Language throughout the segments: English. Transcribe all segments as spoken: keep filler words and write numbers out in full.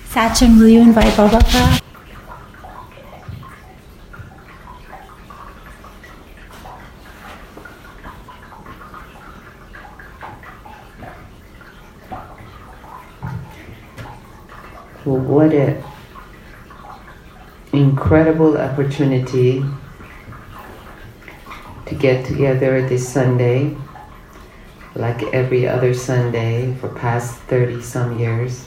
Sachin, will you invite Baba for us? Well, what an incredible opportunity to get together this Sunday, like every other Sunday for past thirty some years,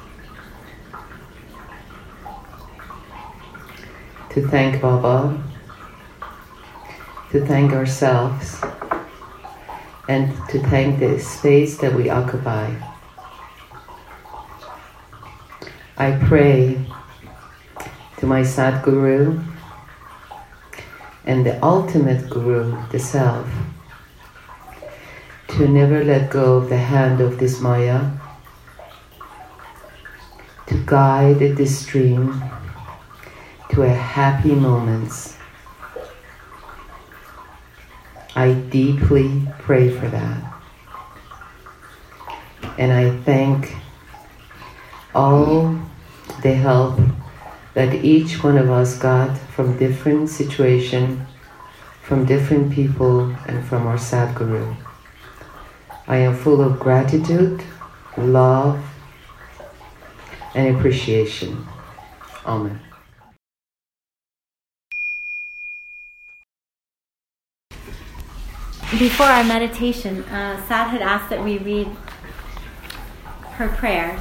to thank Baba, to thank ourselves, and to thank the space that we occupy. I pray to my Sadguru and the ultimate Guru, the Self, to never let go of the hand of this Maya, to guide this stream to a happy moments. I deeply pray for that. And I thank all the help that each one of us got from different situations, from different people, and from our Sadguru. I am full of gratitude, love, and appreciation. Amen. Before our meditation, uh, Sad had asked that we read her prayers.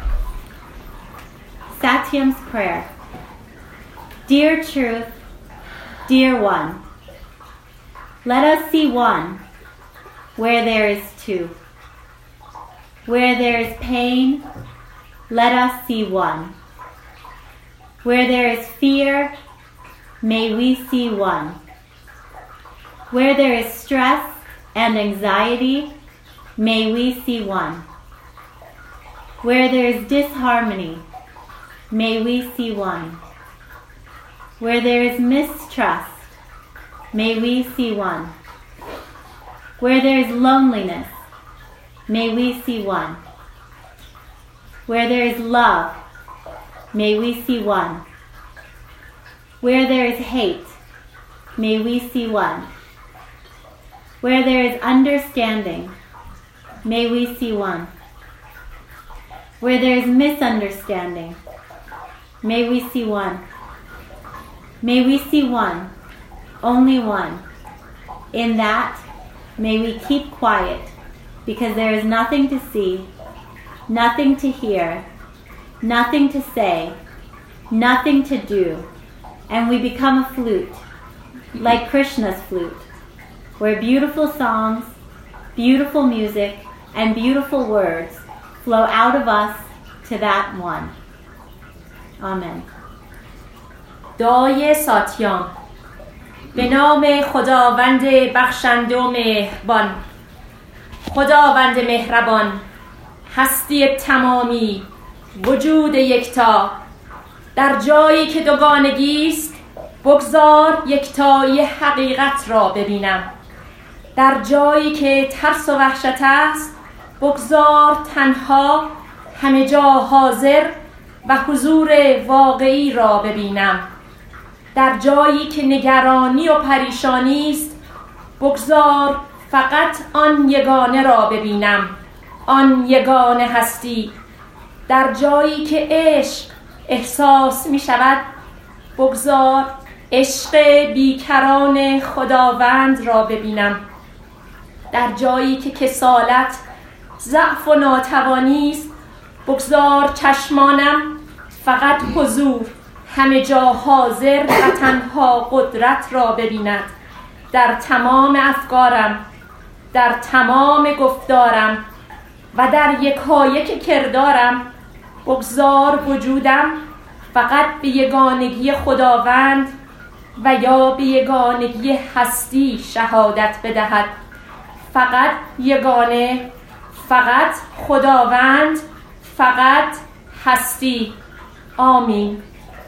Satyam's prayer. Dear Truth, dear One, let us see one where there is two. Where there is pain, let us see one. Where there is fear, may we see one. Where there is stress and anxiety, may we see one. Where there is disharmony, may we see one. Where there is mistrust, may we see one. Where there is loneliness, may we see one. Where there is love, may we see one. Where there is hate, may we see one. Where there is understanding, may we see one. Where there is misunderstanding, may we see one. May we see one, only one. In that, may we keep quiet, because there is nothing to see, nothing to hear, nothing to say, nothing to do, and we become a flute, like Krishna's flute, where beautiful songs, beautiful music, and beautiful words flow out of us to that one. Amen. دعای ساتیام. به نام خداوند بخشنده و مهربان. خداوند مهربان، هستی تمامی، وجود یکتا، در جایی که دوگانگی است بگذار یکتایی حقیقت را ببینم. در جایی که ترس و وحشت است بگذار تنها همه جا حاضر و حضور واقعی را ببینم. در جایی که نگرانی و پریشانی است بگذار فقط آن یگانه را ببینم، آن یگانه هستی. در جایی که عشق احساس می شود بگذار عشق بیکران خداوند را ببینم. در جایی که کسالت، ضعف و ناتوانی است بگذار چشمانم فقط حضور، همه جا حاضر و تنها قدرت را ببیند. در تمام افکارم، در تمام گفتارم و در یکایک کردارم بگذار وجودم فقط به یگانگی خداوند و یا به یگانگی هستی شهادت بدهد. فقط یگانه، فقط خداوند، فقط هستی. آمین.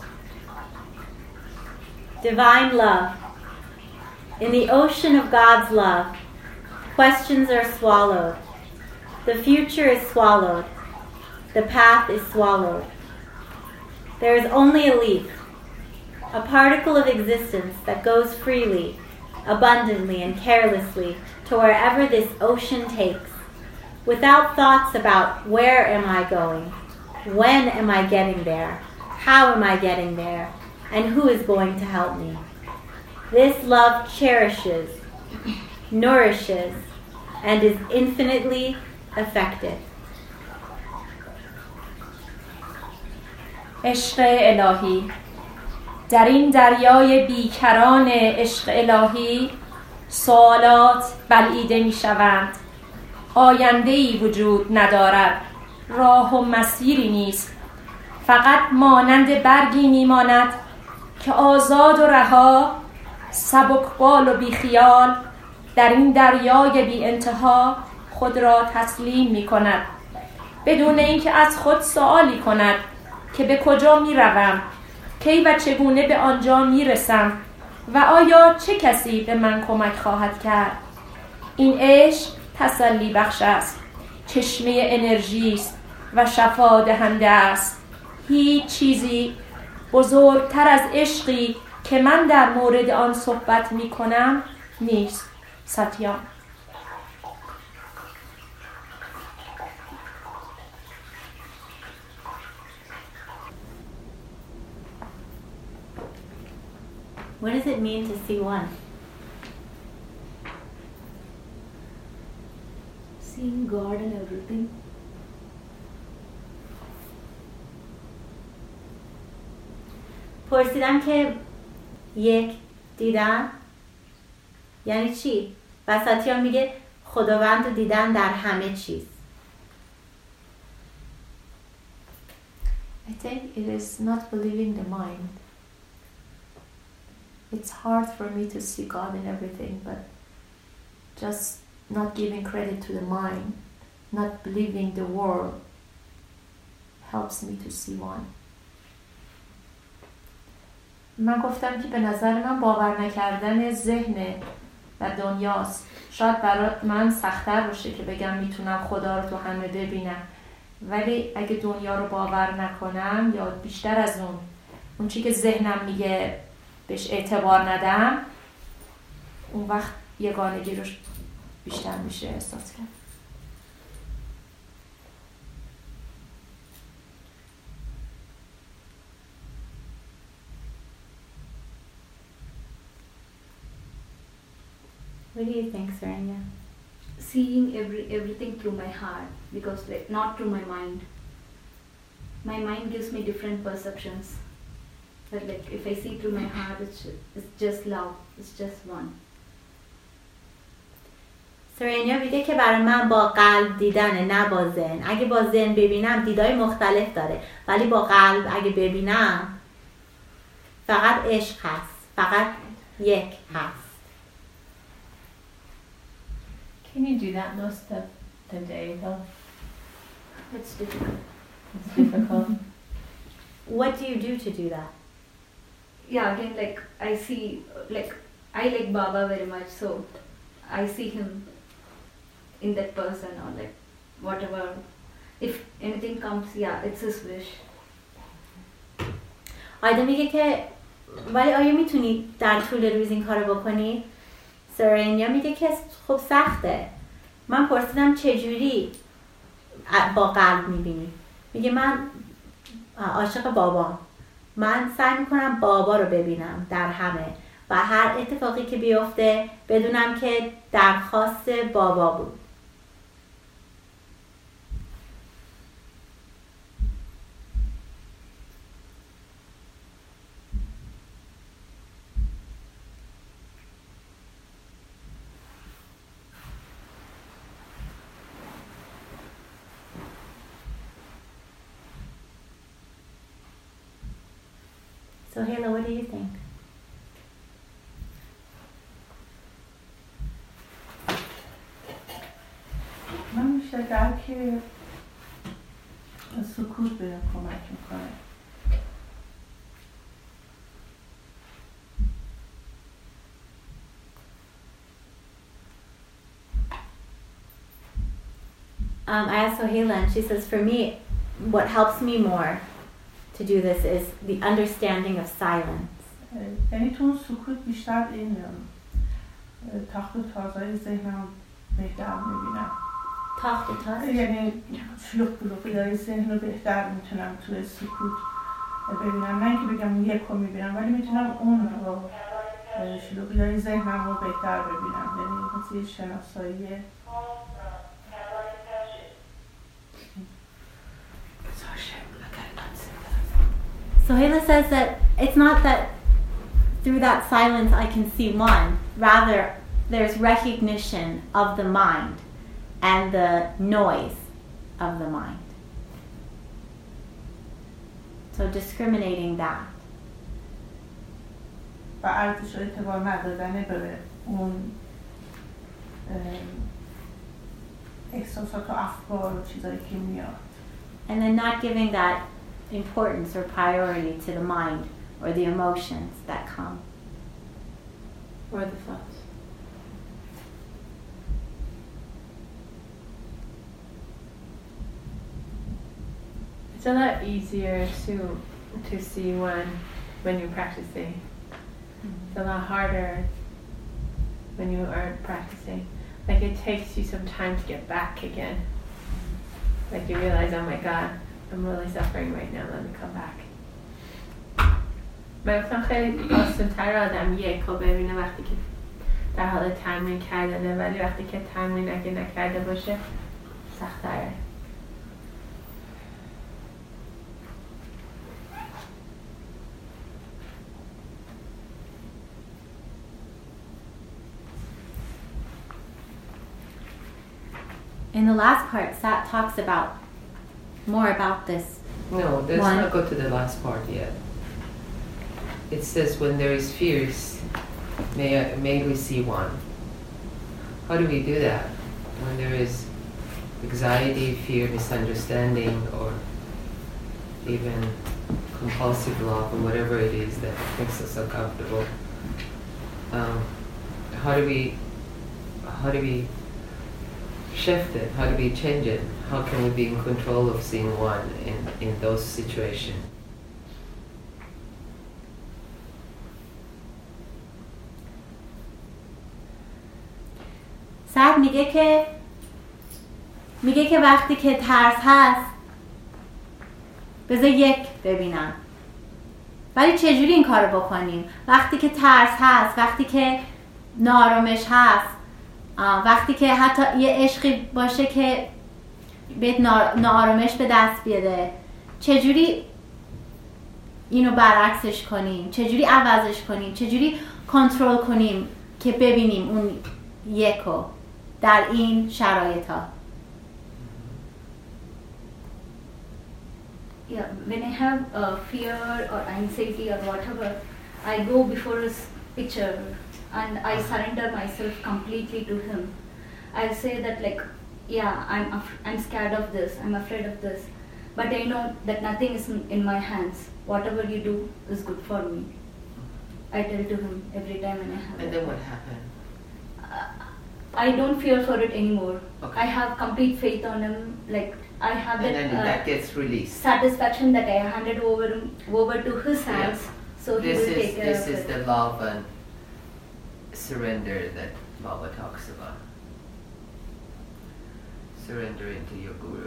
Divine love. In the ocean of God's love, questions are swallowed. The future is swallowed. The path is swallowed. There is only a leaf, a particle of existence that goes freely, abundantly and carelessly to wherever this ocean takes, without thoughts about where am I going, when am I getting there, how am I getting there, and who is going to help me. This love cherishes, nourishes, and is infinitely effective. عشق الهی. در این دریای بیکران عشق الهی سوالات بلعیده می شوند. آینده‌ای وجود ندارد، راه و مسیری نیست، فقط مانند برگی می ماند که آزاد و رها، سبکبال و بیخیال در این دریای بی انتها خود را تسلیم می کند، بدون اینکه از خود سؤالی کند که به کجا می روم، کی و چگونه به آنجا می رسم و آیا چه کسی به من کمک خواهد کرد. این عشق تسلی بخش است، چشمه انرژی است و شفا دهنده است. هیچ چیزی بزرگتر از عشقی که من در مورد آن صحبت می کنم نیست. ساتیام. What does it mean to see one? Seeing God in everything. پرسیدم که یک دیدن یعنی چی؟ و ساتیا میگه خداوند رو دیدن در همه چیز. I think it is not believing the mind. It's hard for me to see God in everything, but just not giving credit to the mind, not believing the world helps me to see one. من گفتم که به نظر من باور نکردن ذهن و دنیاست. شاید برای من سخت‌تر باشه که بگم میتونم خدا رو تو همه ببینم، ولی اگه دنیا رو باور نکنم یا بیشتر از اون اون چی که ذهنم میگه بهش اعتبار ندم، اون وقت یگانگی رو بیشتر میشه احساس کرد. What do you think, Saranya? Seeing every everything through my heart, because like not through my mind. My mind gives me different perceptions, but like if I see through my heart, it's it's just love. It's just one. سرینیا میگه که برای من با قلب دیدنه، نه با ذهن. اگه با ذهن ببینم دیدای مختلف داره، ولی با قلب اگه ببینم فقط عشق هست، فقط یک هست. Can you do that most of the day though? It's difficult. It's difficult. What do you do to do that? Yeah, again, like I see, like I like Baba very much, so I see him in that person, or like whatever. If anything comes, yeah, it's his wish. آیدا میگه که ولی آیا میتونی در طول روز این کارو بکنی؟ سرینیا میگه که خب سخته. من پرسیدم چجوری با قلب میبینی؟ میگه من عاشق بابا، من سعی میکنم بابا رو ببینم در همه و هر اتفاقی که بیفته بدونم که درخواست بابا بود. So Hela, what do you think? من میشه که سکوت به کمک میکنه. Um, I asked Sohaila and she says, for me, what helps me more to do this is the understanding of silence. یعنی تو اون سکوت بیشتر این تاخت و تازهای ذهنم بهتر میبینم. تاخت و تاز؟ یعنی شلوغ بلوغی ذهن رو بهتر میتونم توی سکوت ببینم، نه اینکه بگم یک رو میبینم ولی میتونم اون رو شلوغی های ذهنم رو بهتر ببینم، یعنی مثل شناسایی. Sohaila says that it's not that through that silence I can see one, rather there's recognition of the mind and the noise of the mind. So discriminating that. و ارزش اعتبار ندادن به اون احساسات و افکار و چیزایی که میاد. And then not giving that importance or priority to the mind or the emotions that come. Or the thoughts. It's a lot easier to to see one when you're practicing. Mm-hmm. It's a lot harder when you aren't practicing. Like it takes you some time to get back again. Like you realize, oh my God, I'm really suffering right now, let me come back. من گفتم خیلی آسان‌تر آدم یک رو ببینه وقتی که در حال تمرین کردنه، ولی وقتی که تمرین اگه نکرده باشه سخت‌تره. In the last part, Sat talks about more about this. No, let's One. not go to the last part yet. It says, when there is fears, may, may we see one. How do we do that? When there is anxiety, fear, misunderstanding, or even compulsive love, or whatever it is that makes us uncomfortable. Um, how do we, how do we shift it? How do we change it? How can we be in control of seeing one in, in those situations? سعد میگه که میگه که وقتی که ترس هست بذار یک ببینم. ولی چجوری این کارو بکنیم؟ وقتی که ترس هست، وقتی که ناآرامش هست، وقتی که حتی یه عشقی باشه که بهت ناآرامش به دست بیاره، چجوری اینو برعکسش کنیم؟ چجوری عوضش کنیم؟ چجوری کنترل کنیم که ببینیم اون یکو در این شرایط ها؟ Yeah, when I have uh, fear or anxiety or whatever, I go before his picture and I surrender myself completely to him. I'll say that like, yeah, I'm af- I'm scared of this, I'm afraid of this, but I know that nothing is in, in my hands. Whatever you do is good for me. I tell to him every time when I have And it. then what happened? I don't fear for it anymore. Okay. I have complete faith on him. Like I have And that, then uh, that gets released. satisfaction that I handed over him, over to his hands. Yeah. So he This will is take care this of is it. the love and surrender that Baba talks about. Surrender into your guru.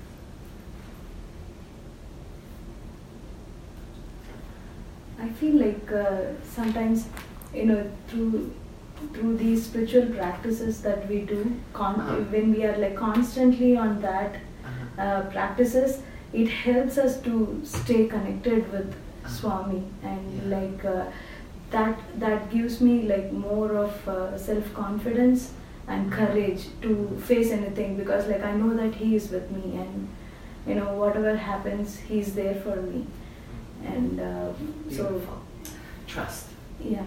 I feel like uh, sometimes, you know, through through these spiritual practices that we do, con- Uh-huh. when we are like constantly on that Uh-huh. uh, practices, it helps us to stay connected with Uh-huh. Swami, and Yeah. like uh, that that gives me like more of uh, self confidence and courage to face anything, because like I know that he is with me, and you know whatever happens, he's there for me, and uh, so Beautiful. Trust. yeah.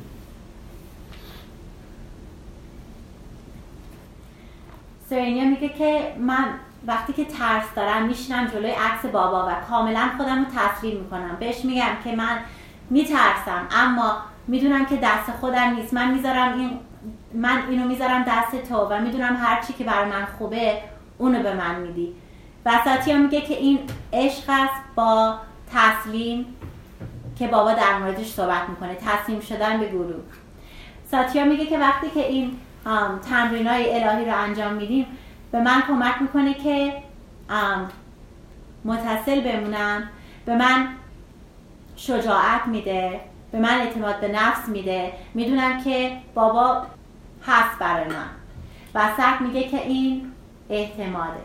سرینیا میگه که من وقتی که ترس دارم میشینم جلوی عکس بابا و کاملا خودم رو تسلیم میکنم. بهش میگم که من میترسم اما میدونم که دست خودم نیست. من میذارم این من اینو میذارم دست تو و میدونم هر چی که برای من خوبه اونو به من میدی. وسطی ها میگه که این عشق است با تسلیم که بابا در موردش صحبت میکنه، تسلیم شدن به گروه. ساتیا میگه که وقتی که این تمرینای الهی رو انجام میدیم به من کمک میکنه که متصل بمونم، به من شجاعت میده، به من اعتماد به نفس میده، میدونم که بابا هست برای من و سعی میگه که این اعتماده.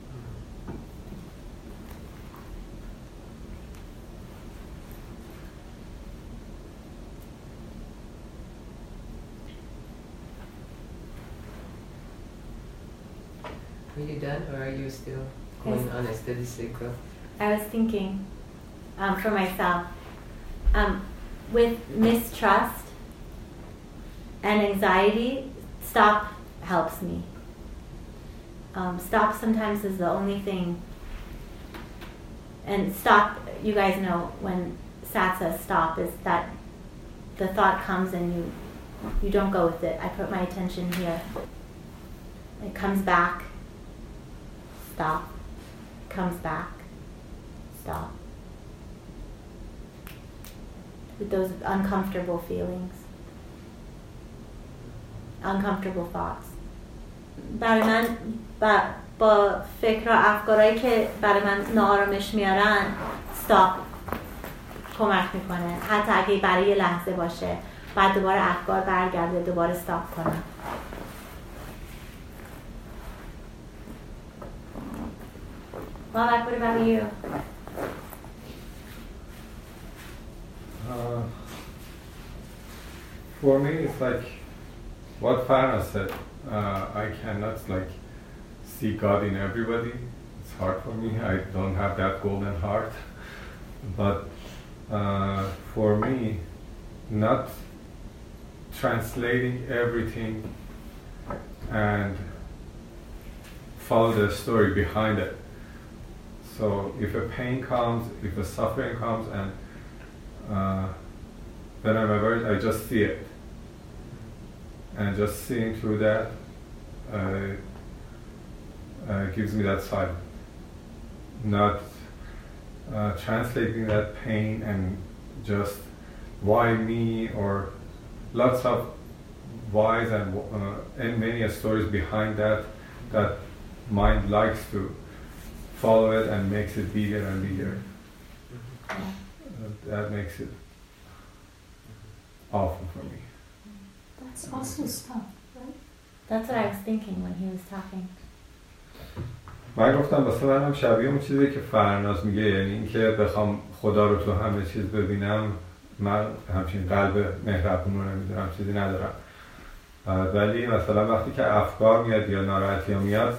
Are you done or are you still going Yes. on a steady state growth? I was thinking um, for myself, um, with mistrust and anxiety, stop helps me. Um, stop sometimes is the only thing. And stop, you guys know when Sat says stop, is that the thought comes and you, you don't go with it. I put my attention here. It comes back. Stop. Comes back. Stop. With those uncomfortable feelings. Uncomfortable thoughts. برای من با, با فکر و افکارهایی که برای من ناآرامش میارن stop کمک میکنه. حتی اگه برای یه لحظه باشه بعد دوباره افکار برگرده دوباره stop کنم. Well, like, what about you? Uh, for me, it's like what Farna said. Uh, I cannot like see God in everybody. It's hard for me. I don't have that golden heart. But uh, for me, not translating everything and follow the story behind it. So if a pain comes, if a suffering comes, and uh, then I'm aware, I just see it. And just seeing through that uh, uh, gives me that silence. Not uh, translating that pain and just why me, or lots of whys and, uh, and many stories behind that that mind likes to follow it and makes it bigger and bigger. Uh, that makes it awful for me. That's also stuff, right? That's what I was thinking when he was talking. من گفتم واسه منم شبیه اون چیزی که فرناز میگه، یعنی اینکه بخوام خدا رو تو همه چیز ببینم، من همچین قلب مهربون رو نمیدونم، چیزی ندارم. ولی مثلا وقتی که افکار میاد یا ناراحتی ها میاد،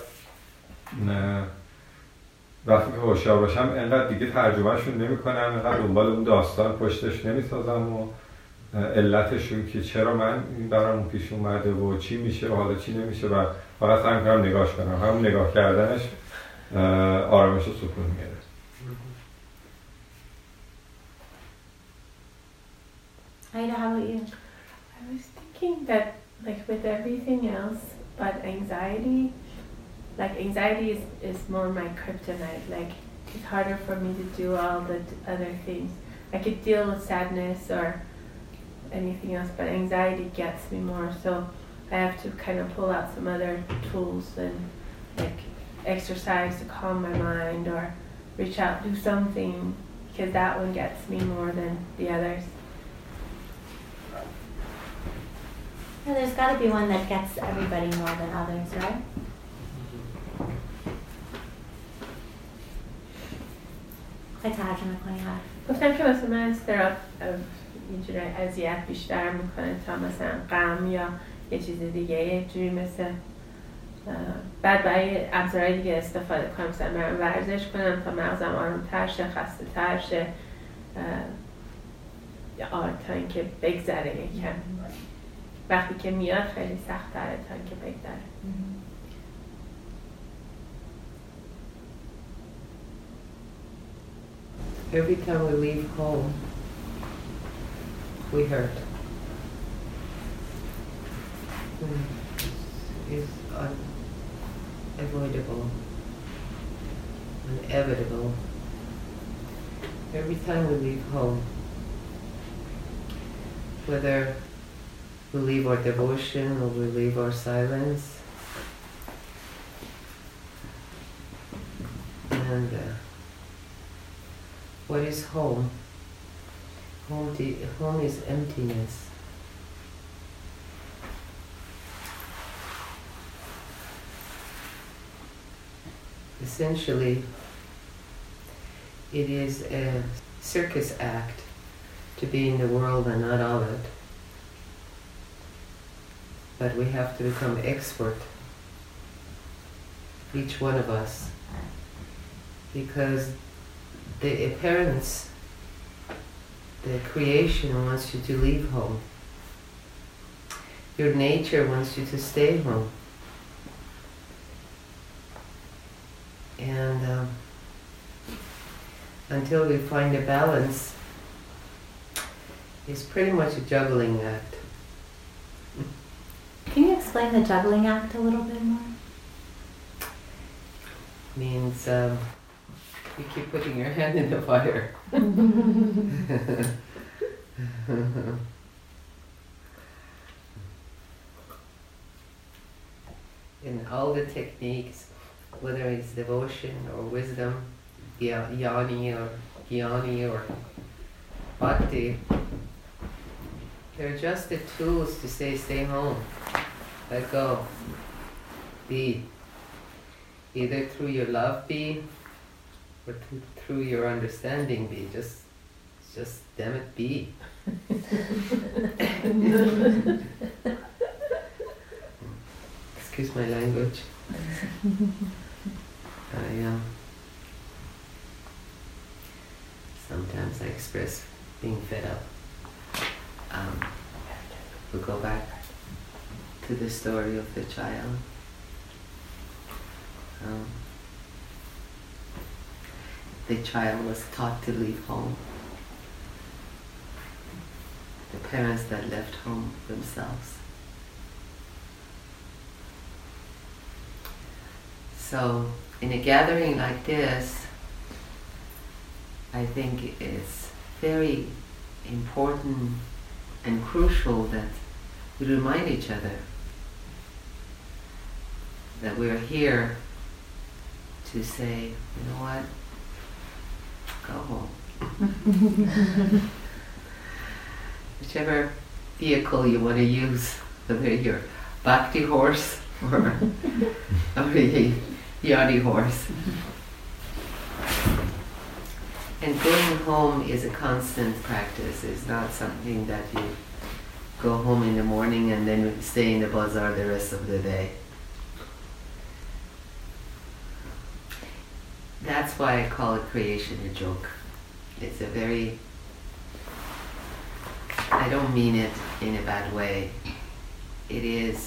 وقتی که هوشیار باشم انقدر دیگه ترجمهشون نمی کنم، انقدر دنبال اون داستان پشتش نمی سازم و علتشون که چرا من این برامون پیش اومده و چی میشه و حالا چی نمیشه و فقط سعی میکنم نگاش کنم. همون نگاه کردنش آرامش و سکون میاره. Aida, how about you? I was thinking that like with everything else but anxiety, like anxiety is, is more my kryptonite. Like it's harder for me to do all the t- other things. I could deal with sadness or anything else, but anxiety gets me more. So I have to kind of pull out some other tools and like exercise to calm my mind or reach out, do something, because that one gets me more than the others. Yeah, there's got to be one that gets everybody more than others, right? خیلی ترجمه کنی هر گفتم که واسه من استراب یه جوری اذیت بیشتر میکنه تا مثلا غم یا یه چیز دیگه، یه جوری مثل بعد برای ابزارهای دیگه استفاده کنم، مثلا برم ورزش کنم تا مغزم آرومتر شه، خسته تر شه، یا تا اینکه بگذره یکم. وقتی که میاد خیلی سخت تره تا اینکه بگذره. Every time we leave home, we hurt. It's unavoidable, inevitable. Every time we leave home, whether we leave our devotion or we leave our silence, and uh, what is home? Home, de- home is emptiness. Essentially, it is a circus act to be in the world and not of it. But we have to become expert, each one of us, because the appearance, the creation wants you to leave home. Your nature wants you to stay home. And um, until we find a balance, it's pretty much a juggling act. Can you explain the juggling act a little bit more? Means um, you keep putting your hand in the fire. In all the techniques, whether it's devotion or wisdom, ya- yani or jnani or bhakti, they're just the tools to say, stay home, let go, be. Either through your love be, or th- through your understanding be. Just, just damn it, be. Excuse my language. I, um, sometimes I express being fed up. Um, we'll go back to the story of the child. Um, the child was taught to leave home. The parents that left home themselves. So, in a gathering like this, I think it's very important and crucial that we remind each other that we're here to say, you know what, go home. Whichever vehicle you want to use, whether you're bhakti horse or, or a yadi horse. And going home is a constant practice. It's not something that you go home in the morning and then stay in the bazaar the rest of the day. That's why I call it creation a joke. It's a very, I don't mean it in a bad way. It is,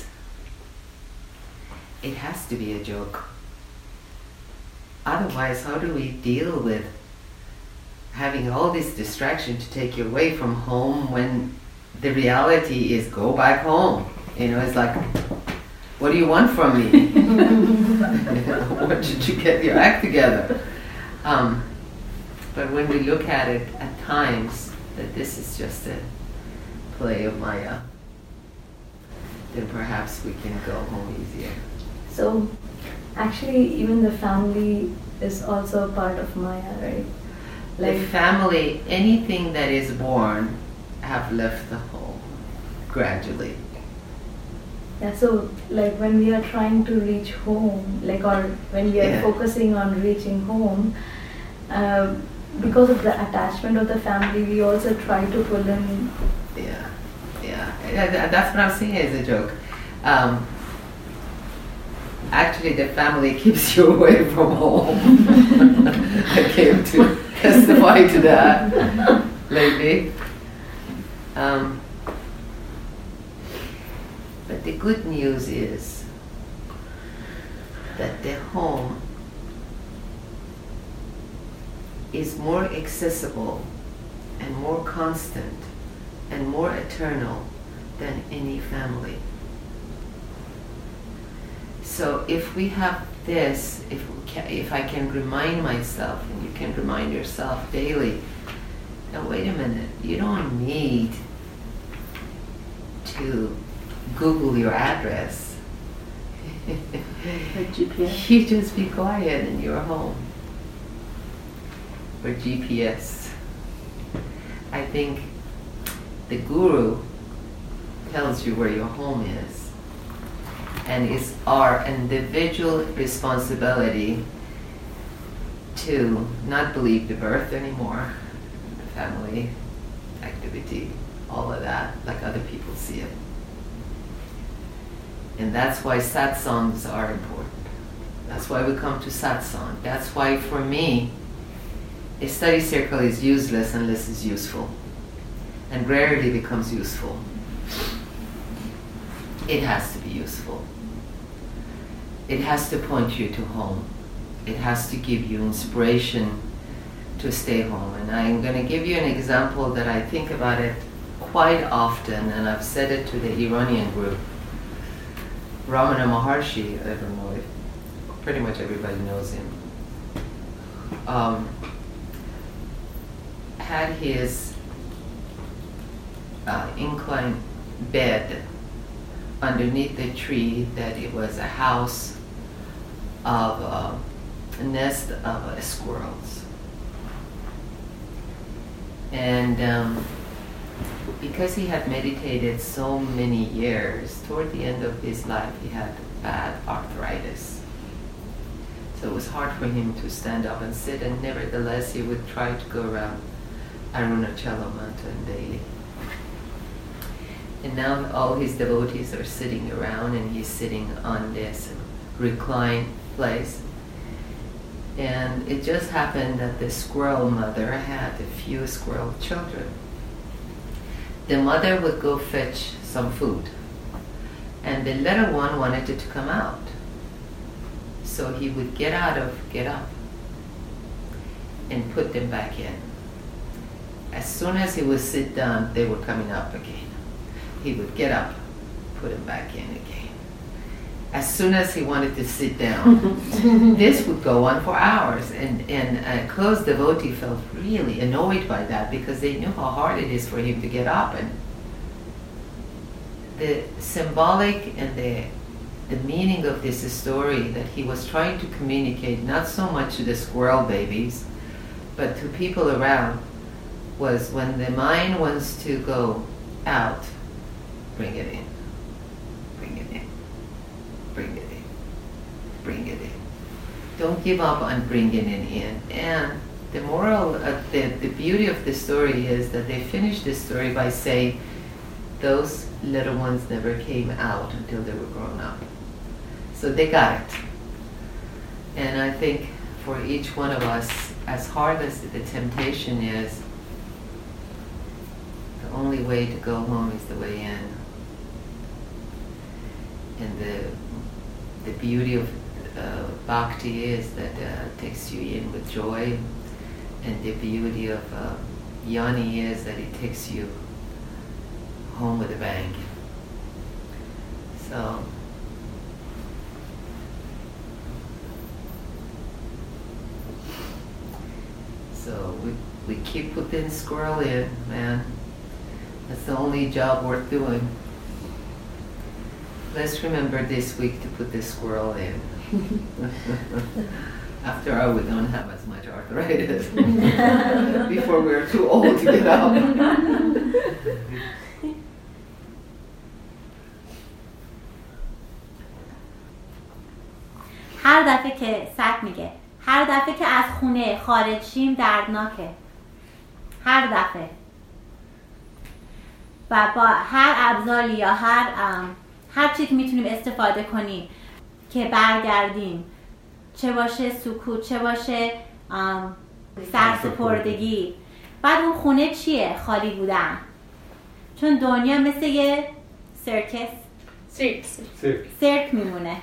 it has to be a joke. Otherwise, how do we deal with having all this distraction to take you away from home when the reality is go back home? You know, it's like, what do you want from me? What did you get your act together? Um, but when we look at it at times, that this is just a play of Maya, then perhaps we can go home easier. So, actually, even the family is also a part of Maya, right? Like the family, anything that is born, have left the home gradually. Yeah, so like when we are trying to reach home, like or when we are Yeah. focusing on reaching home, uh, because of the attachment of the family, we also try to pull in. Yeah, yeah. Yeah, tha- That's what I'm saying is a joke. Um, actually, the family keeps you away from home. I came to testify to that lately. Um, but the good news is that the home is more accessible and more constant and more eternal than any family. So if we have this, if we ca- if I can remind myself, and you can remind yourself daily, now wait a minute, you don't need to Google your address. G P S. You just be quiet in your home. Or G P S. I think the guru tells you where your home is. And it's our individual responsibility to not believe the birth anymore, the family activity, all of that, like other people see it. And that's why satsangs are important. That's why we come to satsang. That's why, for me, a study circle is useless unless it's useful, and rarely becomes useful. It has to be useful. It has to point you to home. It has to give you inspiration to stay home. And I'm going to give you an example that I think about it quite often, and I've said it to the Iranian group. Ramana Maharshi, I don't know if pretty much everybody knows him, um, had his uh, inclined bed underneath the tree that it was a house of uh, a nest of uh, squirrels. And um, because he had meditated so many years, toward the end of his life he had bad arthritis. So it was hard for him to stand up and sit, and nevertheless he would try to go around Arunachalam mountain daily. And now all his devotees are sitting around, and he's sitting on this reclined place. And it just happened that the squirrel mother had a few squirrel children. The mother would go fetch some food, and the little one wanted it to come out. So he would get out of, get up, and put them back in. As soon as he would sit down, they were coming up again. He would get up, put them back in again. As soon as he wanted to sit down, this would go on for hours. And, and a close devotee felt really annoyed by that, because they knew how hard it is for him to get up. And the symbolic and the, the meaning of this story that he was trying to communicate, not so much to the squirrel babies, but to people around, was when the mind wants to go out, bring it in, bring it in, bring it in, bring it in. Don't give up on bringing it in. And the moral, uh, the, the beauty of the story is that they finish this story by saying those little ones never came out until they were grown up. So they got it. And I think for each one of us, as hard as the temptation is, the only way to go home is the way in. And the the beauty of uh, bhakti is that uh, it takes you in with joy, and the beauty of uh, jnani is that it takes you home with a bang. So so we we keep putting squirrel in, man. That's the only job worth doing. Let's remember this week to put this squirrel in. After all, we don't have as much arthritis. Before we're too old to get up. هر دفعه که سگ میگه هر دفعه که از خونه خارج شیم دردناکه. هر دفعه. و با هر ابزاری یا هر هر چی که میتونیم استفاده کنیم که برگردیم، چه باشه سکوت، چه باشه سرسپردگی. بعد اون خونه چیه؟ خالی بودن. چون دنیا مثل یه سرکس سیرک سرک میمونه.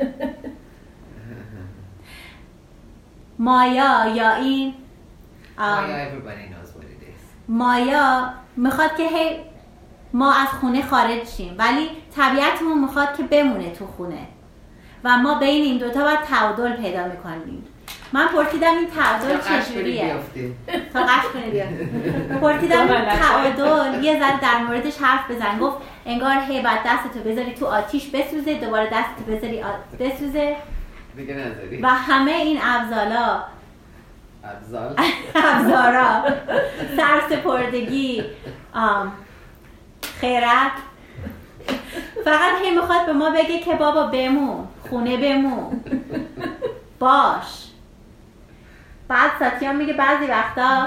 مایا یا این مایا everybody knows what it is. مایا میخواد که هی ما از خونه خارج شیم، ولی طبیعتمون میخواد که بمونه تو خونه و ما بین این دوتا باید تعادل پیدا میکنیم. من پرسیدم این تعادل چجوریه تا قش کنه بیا پرسیدم این تعادل یه ذره در موردش حرف بزن. گفت انگار هیبت دستتو بذاری تو آتیش بسوزه، دوباره دستتو بذاری آت... بسوزه دیگه نذاری و همه این ابزالا ابزال ابزارا سرسپردگی، خیرت، فقط هی میخواد به ما بگه که بابا بمون، خونه بمون، باش. بعد ساتیا میگه بعضی وقتا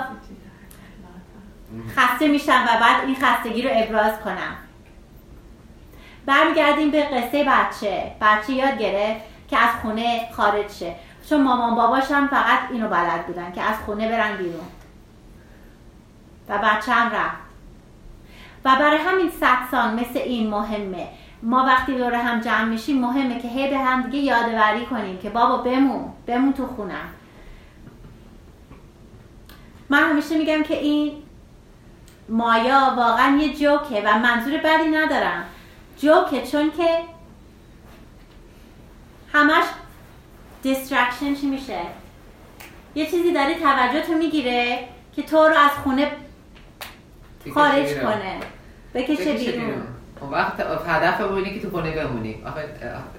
خسته میشم و بعد این خستگی رو ابراز کنم. برمیگردیم به قصه بچه. بچه یاد گرفت که از خونه خارج شه، چون مامان باباش هم فقط اینو بلد بودن که از خونه برن بیرون و بچه هم رفت. و برای همین سکسان مثل این مهمه. ما وقتی دور هم جمع میشیم مهمه که هی به هم دیگه یادآوری کنیم که بابا بمون بمون تو خونم. من همیشه میگم که این مایا واقعا یه جوکه و منظور بدی ندارم، جوکه چون که همش دیسترکشن چی میشه؟ یه چیزی داره توجه تو میگیره که تو رو از خونه خارج کنه، بکشه بیرون. اون وقت هدف بودی که تو خونه بمونی. آخه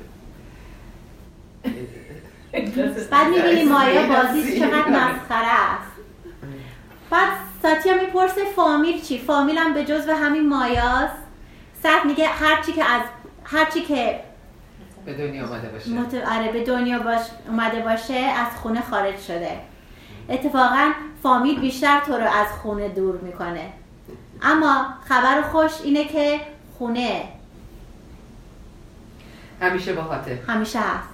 بعد میبینی مایا بازیش چقدر مسخره است. بعد ساتیا میپرسه فامیل چی؟ فامیل هم به جزو همین مایاست. سات میگه هرچی که از هرچی که به دنیا اومده باشه متعاره به دنیا باش اومده باشه از خونه خارج شده. اتفاقا فامیل بیشتر تو رو از خونه دور میکنه. اما خبر خوش اینه که خونه همیشه با خاطر همیشه هست.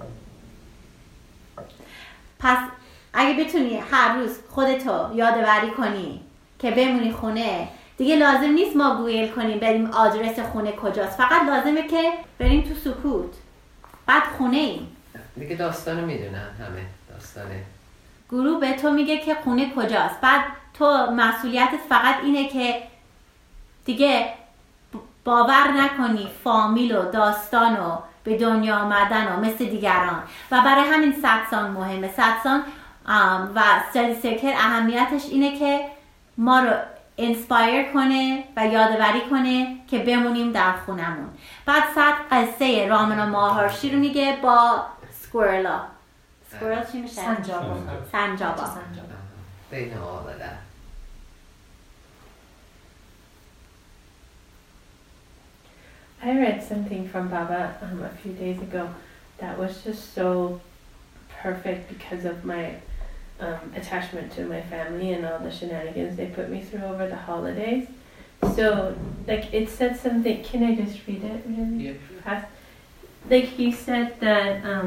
پس اگه بتونی هر روز خودتو یادآوری کنی که بمونی خونه، دیگه لازم نیست ما گوگل کنیم بریم آدرس خونه کجاست، فقط لازمه که بریم تو سکوت. بعد خونه ایم دیگه. داستانو میدونن همه، داستانه گروه به تو میگه که خونه کجاست. بعد تو مسئولیتت فقط اینه که دیگه باور نکنی فامیل و داستان و به دنیا آمدن و مثل دیگران. و برای همین سکسان مهمه. سکسان و استادی سرکل اهمیتش اینه که ما رو انسپایر کنه و یادآوری کنه که بمونیم در خونمون. بعد صد قصه رامانا ماهارشی رو میگه با سکورلا. سکورلا چی میشه؟ سنجابا. سنجابا. بین all of that. I read something from Baba um, a few days ago that was just so perfect because of my um, attachment to my family and all the shenanigans they put me through over the holidays. So, like, it said something. Can I just read it really Yeah. fast? Like, he said that, um,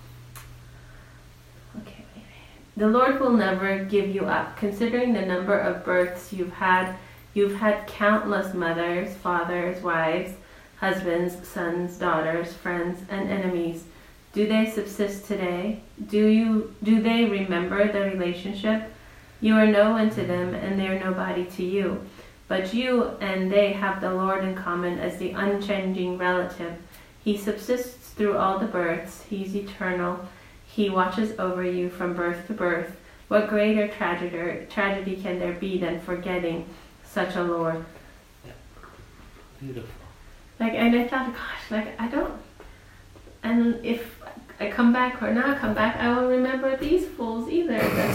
okay, wait, wait. The Lord will never give you up. Considering the number of births you've had, you've had countless mothers, fathers, wives, husbands, sons, daughters, friends, and enemies. Do they subsist today? Do you do they remember the relationship? You are no one to them, and they are nobody to you. But you and they have the Lord in common as the unchanging relative. He subsists through all the births. He's eternal. He watches over you from birth to birth. What greater tragedy, tragedy can there be than forgetting such a Lord? Beautiful. Like, and I thought, gosh, like, I don't, and if I come back or not come back, I won't remember these fools either. That's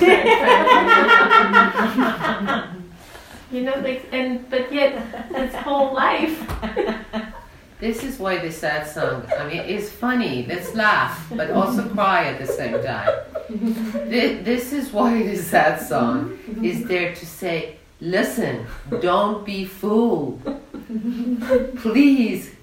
right. You know, like, and, but yet, this whole life. This is why the sad song, I mean, it's funny, let's laugh, but also cry at the same time. This, this is why the sad song is there to say, listen, don't be fooled. Please.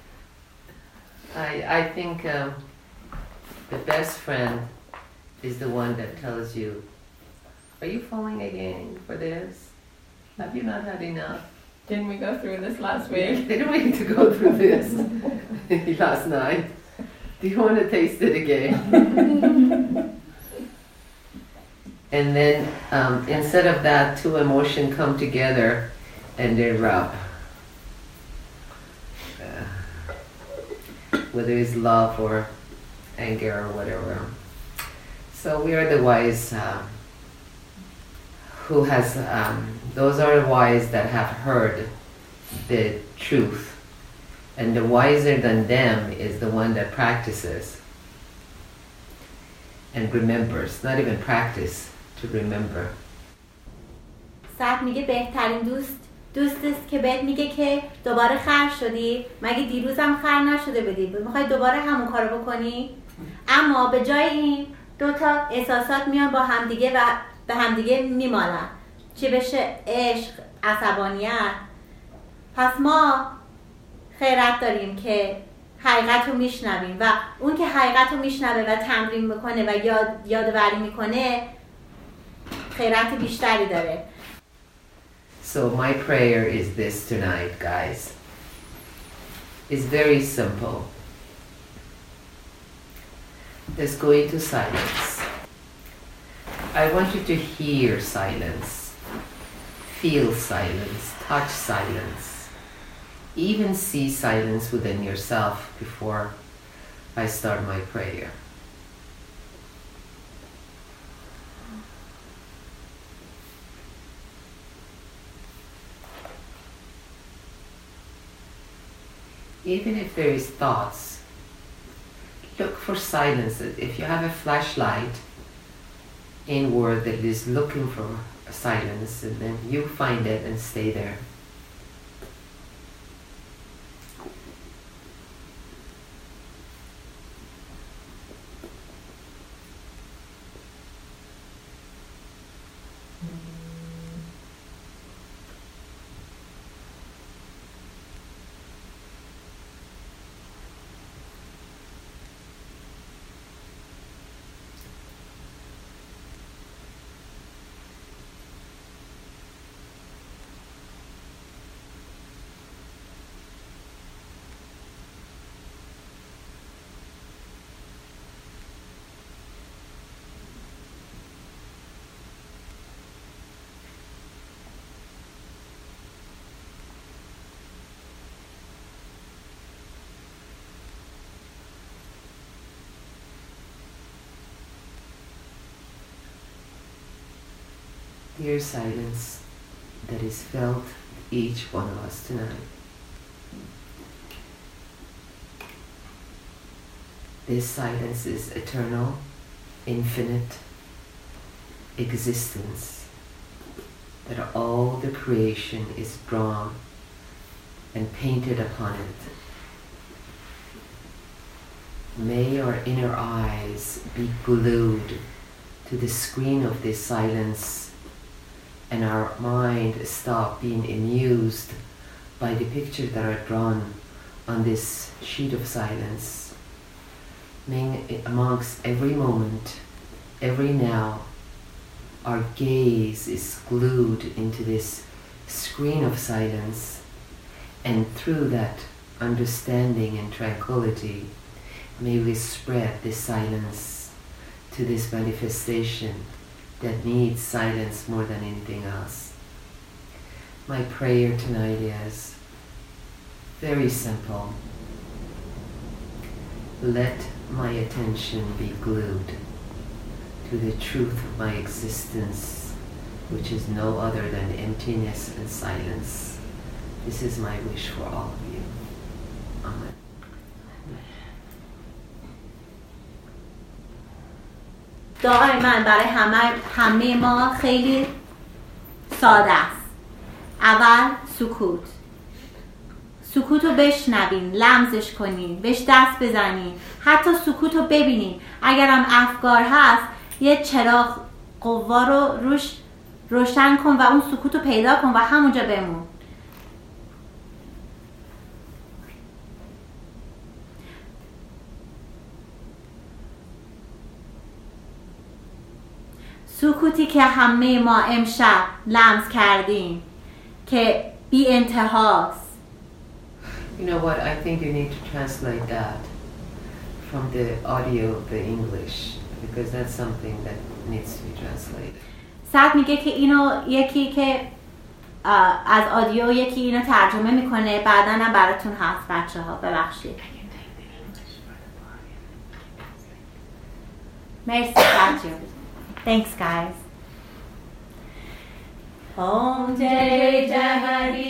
I, I think um, the best friend is the one that tells you, are you falling again for this? Have you not had enough? Didn't we go through this last week? Didn't we need to go through this last night? Do you want to taste it again? And then um, instead of that, two emotions come together and they rub. Uh, whether it's love or anger or whatever. So we are the wise uh, who has, um, those are the wise that have heard the truth. And the wiser than them is the one that practices and remembers, not even practice, to remember. ساعت میگه بهترین دوست دوست است که بهت میگه که دوباره خر شدی، مگه دیروزم خر نشده بودی، میخوای دوباره همون کارو بکنی؟ اما به جای این دو تا احساسات میان با همدیگه و به همدیگه میمالن، چی بشه؟ عشق، عصبانیت. پس ما خیرت داریم که حقیقت رو میشنویم و اون که حقیقت رو میشنوه و تمرین میکنه و یاد یادواری میکنه خیرت بیشتری داره. So my prayer is this tonight, guys. It's very simple. Let's go into silence. I want you to hear silence, feel silence, touch silence, even see silence within yourself before I start my prayer. Even if there is thoughts, look for silence. If you have a flashlight inward that is looking for silence, and then you find it and stay there. Dear silence that is felt each one of us tonight. This silence is eternal, infinite existence, that all the creation is drawn and painted upon it. May our inner eyes be glued to the screen of this silence, and our mind stop being amused by the pictures that are drawn on this sheet of silence. May amongst every moment, every now, our gaze is glued into this screen of silence, and through that understanding and tranquility, may we spread this silence to this manifestation that needs silence more than anything else. My prayer tonight is very simple. Let my attention be glued to the truth of my existence, which is no other than emptiness and silence. This is my wish for all of you. Amen. دعای من برای همه همه ما خیلی ساده است. اول سکوت. سکوت رو بشنوین، لمسش کنین، بهش دست بزنین، حتی سکوت رو ببینین. اگرم افکار هست یه چراغ قوا رو روش روشن کن و اون سکوت رو پیدا کن و همونجا بمون. سکوتی که همه ما امشب لمس کردیم که بی انتهاست. You know what, I think you need to translate that from the audio, the English, because that's something that needs to be translated. سعد میگه که اینو یکی که از آدیو یکی اینو ترجمه میکنه، بعداً هم براتون هست بچه ها. ببخشید. Merci, Saju. Thanks, guys. Om Jai Jagadish